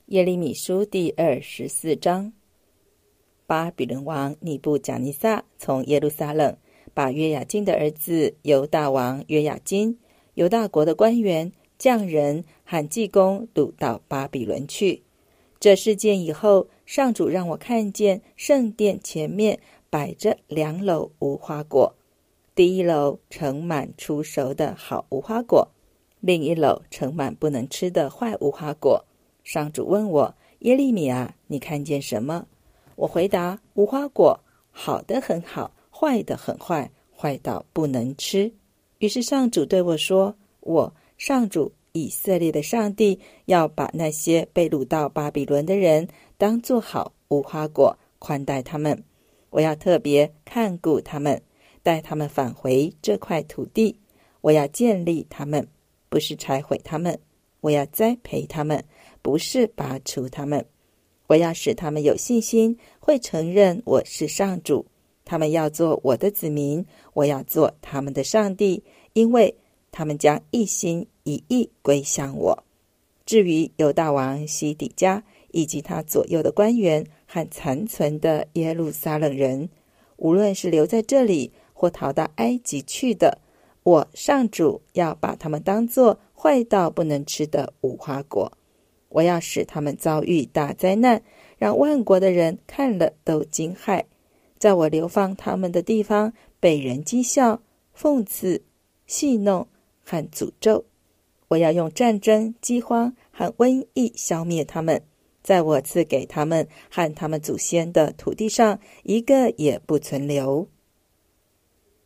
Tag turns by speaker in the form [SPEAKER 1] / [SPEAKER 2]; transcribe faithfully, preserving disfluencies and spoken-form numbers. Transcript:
[SPEAKER 1] 耶利米书第二十四章。巴比伦王尼布甲尼撒从耶路撒冷把约雅斤的儿子犹大王约雅斤、犹大国的官员、匠人和技工掳到巴比伦去。这事件以后，上主让我看见圣殿前面摆着两篓无花果，第一篓盛满初熟的好无花果，另一篓盛满不能吃的坏无花果。上主问我：耶利米啊，你看见什么？我回答：无花果，好的很好，坏的很坏，坏到不能吃。于是上主对我说：我上主以色列的上帝要把那些被掳到巴比伦的人当作好无花果，宽待他们。我要特别看顾他们，带他们返回这块土地。我要建立他们，不是拆毁他们；我要栽培他们，不是拔除他们。我要使他们有信心，会承认我是上主。他们要做我的子民，我要做他们的上帝，因为他们将一心一意归向我。至于犹大王西底家以及他左右的官员和残存的耶路撒冷人，无论是留在这里或逃到埃及去的，我上主要把他们当作坏到不能吃的无花果。我要使他们遭遇大灾难，让万国的人看了都惊骇。在我流放他们的地方，被人讥笑、讽刺、戏弄和诅咒。我要用战争、饥荒和瘟疫消灭他们，在我赐给他们和他们祖先的土地上，一个也不存留。